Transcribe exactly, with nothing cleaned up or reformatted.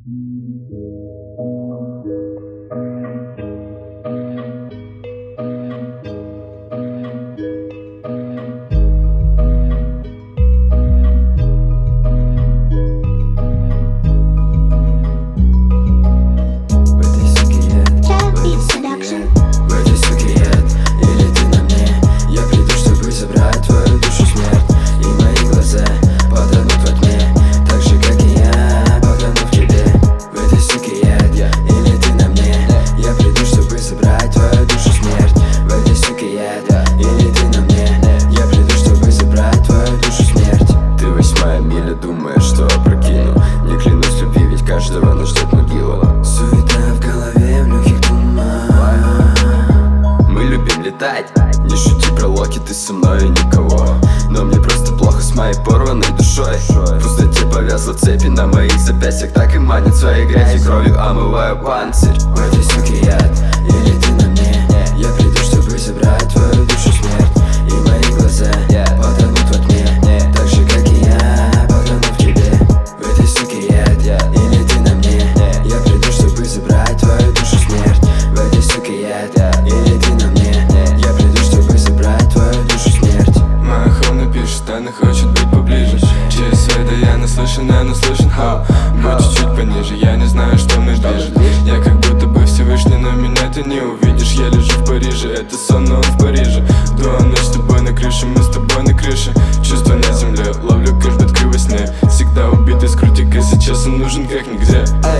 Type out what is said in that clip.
Думаешь, что опрокину? Не клянусь любви, ведь каждого нас ждет могила. Суета в голове, в легких туман. Мы любим летать. Не шути про Локи, ты со мной и никого. Но мне просто плохо с моей порванной душой. В пустоте повязла цепи на моих запястьях, так и манит своей грязью, кровью омываю панцирь. В этой суке яд, или ты на мне? Я приду, чтобы забрать твою душу смерть. И мои глаза потонут во тьме, так же, как и я. Или ты на мне? Я приду, чтобы забрать твою душу смерть. В этой суке яд. Или ты на мне? Я приду, чтобы забрать твою душу смерть. Моя хона пишет, она хочет быть поближе. Через света я наслышан, я наслышан, хау. Будь чуть-чуть пониже, я не знаю, что мной движет. Я как будто бы Всевышний, но меня ты не увидишь. Я лежу в Париже, это сон, но он в Париже. Дуа ночь с тобой на крыше, мы с тобой на крыше. Чувство на земле, ловлю кэш, бэткры во сне. Всегда убитый с крутика, сейчас он нужен как нигде.